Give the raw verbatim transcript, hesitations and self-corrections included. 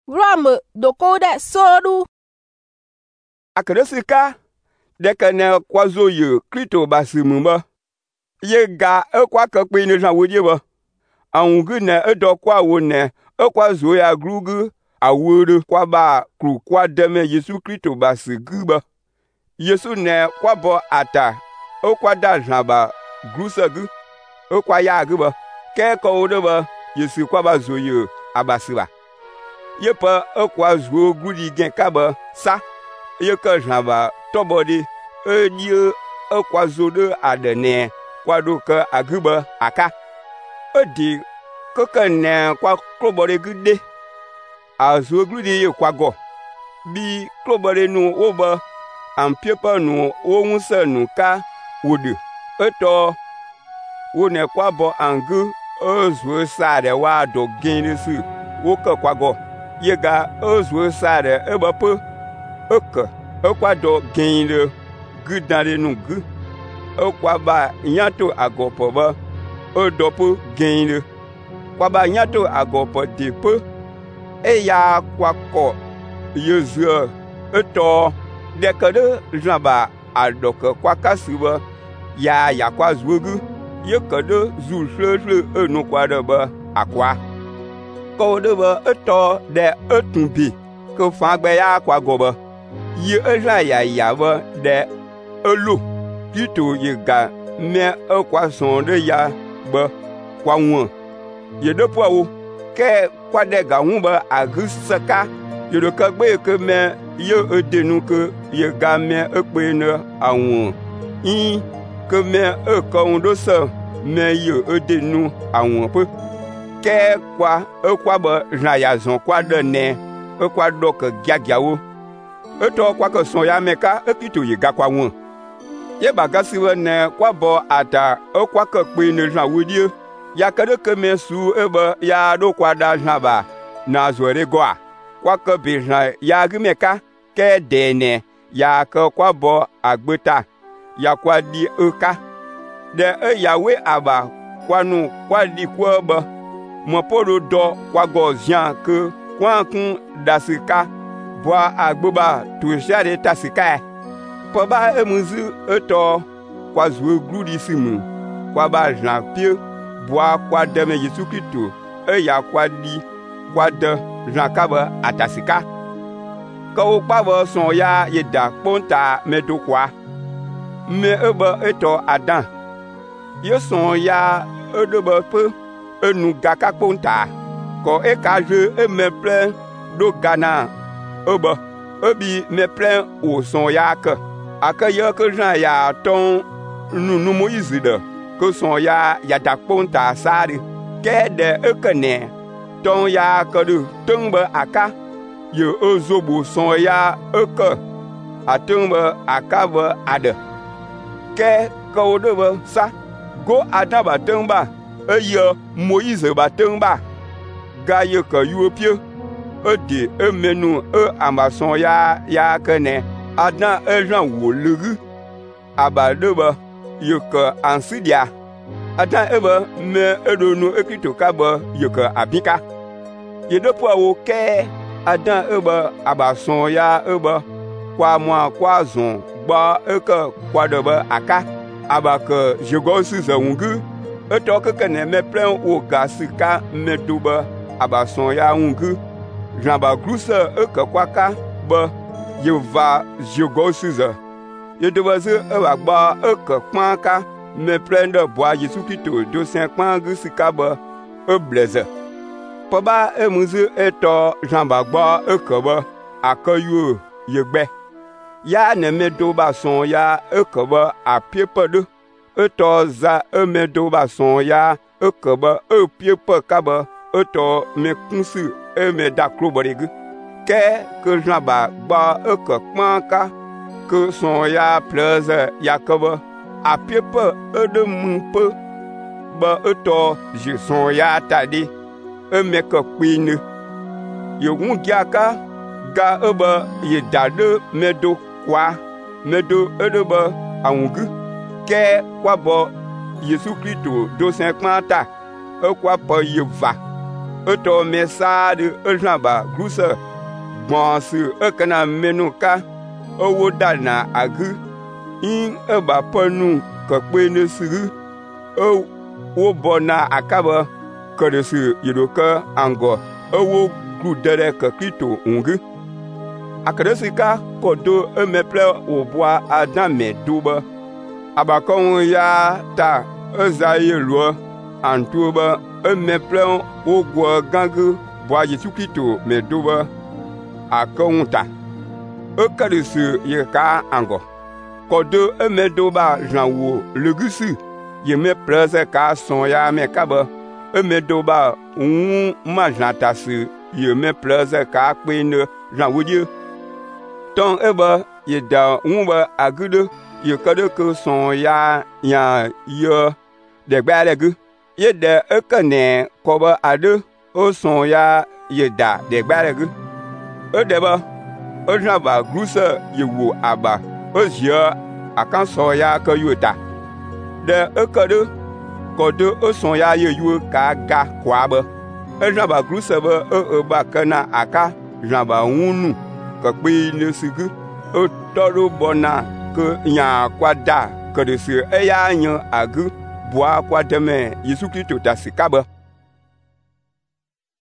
Rome doko de sodu. Akadesika dekene kwazo ye Krito basimumba. Ye ga ekwa kakpe ne jan wodie ba. Anwugu ne edo kwa wo ne ekwa zo ya grugu awuru kwa ba kru kwa deme Yesu Krito basiguba. Yesu ne kwa bo ata okwa da jan ba grusagu okwa ya guba. Ke ko de ba Yesu kwa ba zo ye abasiba. Ye pa ekwa zo gudi gen kaba sa ye ka jan ba tobodi e die ekwa zo de adene kwa do ka aguba aka odi kaka ne kwa klobore gude azo gudi ye kwa go bi klobore nu oba ampiepa nu wonsa nu ka wodu eto wone kwa bo angu ozo sare wa do genesi woka kwa go ye ga ozo sare ebapo eka ekwa do gende gudare nu gu okwa ba nyato agopo ba odopo gende kwa ba nyato agopo depo e ya kwa ko yezu eto dekade jamba adoka kwa kasiba ya ya kwa zugu ye kade zu hlehle enu kwa de ba akwa ko de ba eto de etumbi ko fa gbe ya kwa goba ye eja ya ya ba de elu Krito ye ga me ekwa sonde ya ba kwa won ye de po wo ke kwa de ga won ba agusaka ye de ka gbe ke me ye edenu ke ye ga me ekpe ne awon in ke me e ka won do se me ye edenu awon pe ke kwa ekwa ba jan ya zon kwa de ne ekwa do ke giagiawo eto kwa ke son ya meka ekito ye ga kwa won ye bagasiwe ne kwa bo ata okwa ke pe ne jan wodie ya kade ke mesu ebe ya do kwa da jan ba na zore goa kwa ke be jan ya gmeka ke dene ya ke kwa bo agbeta ya kwa di eka de e yawe aba kwa nu kwa di kwa ba mo podo do kwa go zian ke kwa kun dasika bo agboba tu shade tasika po ba emuzu eto kwa zuwe gludi simu kwa ba jan pie boa kwa deme Yesu Krito e ya kwa di kwa de jan kaba atasika ka o pa bo son ya yeda ponta medo kwa me eba eto adan ye son ya edoba pe enu gaka ponta ko e ka je e me plein do gana eba ebi me plein o son ya ka aka ye ke jan ya ton nu nu Moïse de que son ya ya da ponta sari ke de ekene ton ya ka de tumba aka ye ozobo son ya eke atumba aka ba ade ke ko de ba sa go ada ba tumba eye Moïse ba tumba ga ye ka yuopie ede emenu e amason ya ya kene adan ejan wo legu abadeba yoka ansidia adan eba me edonu ekito kaba yoka abika yedopo awo ke adan eba abason ya eba kwa mwa kwa zon gba eka kwa deba aka abaka jegosi zawungu eto kekene me plein o gasika medoba abason ya wungu jamba grusa eka kwaka ba ye va jogosiza ye debaze e wa gba e ke kpanka me prende boa Yesu Krito do sen kpang sikaba e bleze po ba e muzu eto jamba gba e ke ba akayu ye gbe ya ne me do ba son ya e ke ba apiepedo eto za e me do ba son ya e ke ba e piepe kaba eto me kunsu e me dakro boregu ke ke jamba gba e ke kpanka ke son ya plaise yakoba apiepe e de mumpe ba eto je son ya tadi e me ke kwine ye wungiaka ga e ba ye dade medo kwa medo e de ba awungu ke kwa bo Yesu Krito do sen kpanta e kwa po ye va eto mesa de ejaba gruse bonse ekana menuka owo dana agu in eba panu kakpe ne siru o wo bona akaba kadesi yidoka ango owo grudere kakrito ungu akadesika kodo emeple obwa adame duba abakon ya ta ezaye lo antuba emeple ogwo gangu bwa Yesu-Kristo me duba akonta ekadesi yeka ango kodo emedoba janwo legusi yeme prese ka son ya me kaba emedoba un majantasi yeme prese ka pene janwo ton eba yeda unba agude yekade ke son ya ya yo de gbalegu yeda ekane koba ade o son ya yeda de gbalegu edeba ojaba grusa yewo aba ozia akan so ya ka yuta de ekade kodo o son ya yeyu ka ga kwaba ejaba grusa ba e ba kana aka jaba unu kakpe ne sigu o toro bona ke nya kwada ke de se eya nya agu bua kwa deme Yesu-Kristo ta sikaba